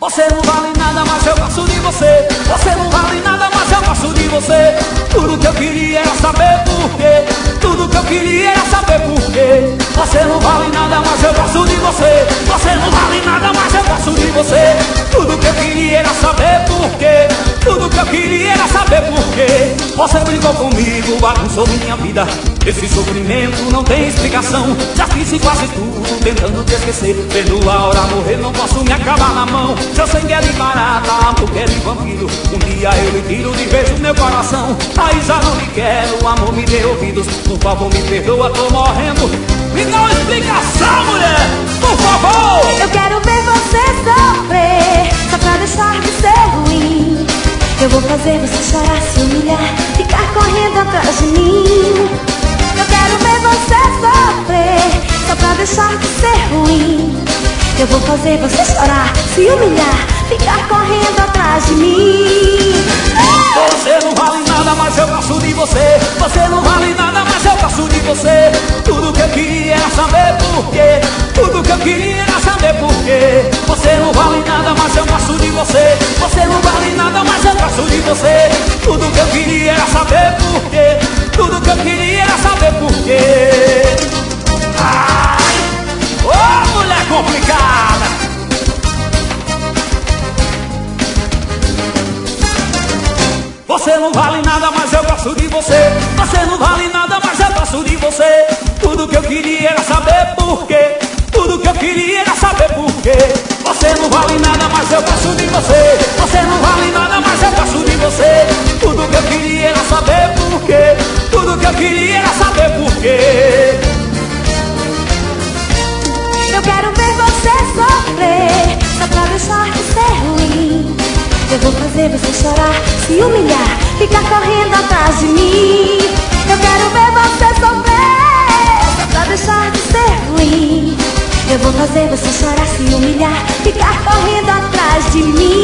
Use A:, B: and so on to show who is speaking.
A: Você não vale nada, mas eu gosto de você. Você não vale nada, mas eu gosto de você. Tudo que eu queria era saber por quê. Tudo que eu queria era saber por quê. Você não vale nada, mas eu gosto de você. Você não vale nada, mas eu gosto de você. Tudo que eu queria era saber por quê. Tudo que eu queria era saber por quê. Você brincou comigo, bagunçou minha vida. Esse sofrimento não tem explicação. Já fiz quase tudo tentando te esquecer. Vendo a hora morrer, não posso me acabar na mão. Seu sangue é de barata, amor que é de vampiro. Um dia eu lhe tiro de vez o meu coração. Aí já não lhe quero, amor me dê ouvidos. Por favor me perdoa, tô morrendo. Me dá uma explicação, mulher, por favor.
B: Eu quero ver você sofrer, só pra deixar de ser ruim. Eu vou fazer você chorar, se humilhar, ficar correndo atrás de mim. Eu quero ver você sofrer, só pra deixar de ser ruim. Eu vou fazer você chorar, se humilhar, ficar correndo atrás de mim.
A: Você não vale nada, mas eu gosto de você. Você não vale nada, mas eu gosto de você. Tudo que eu queria era saber por quê. Tudo que eu queria era saber por quê. Você não vale nada, mas eu gosto de você. Você não vale nada, mas eu gosto de você. Tudo que eu queria era saber por quê. Tudo que eu queria era saber por quê. Ai, ô mulher complicada. Você não vale nada, mas eu gosto de você. Você não vale nada, mas eu gosto de você. Tudo que eu queria era saber por quê. Tudo que eu queria era saber por quê. Você não vale nada, mas eu gosto de você. Você não vale nada, mas eu gosto de você. Tudo que eu queria era saber por quê. Tudo que eu queria era saber por quê.
B: Eu quero ver você sofrer, só pra deixar de ser ruim. Eu vou fazer você chorar, se humilhar, ficar correndo atrás de mim. Eu quero ver você sofrer, só pra deixar de ser ruim. Eu vou fazer você chorar, se humilhar, ficar correndo atrás de mim.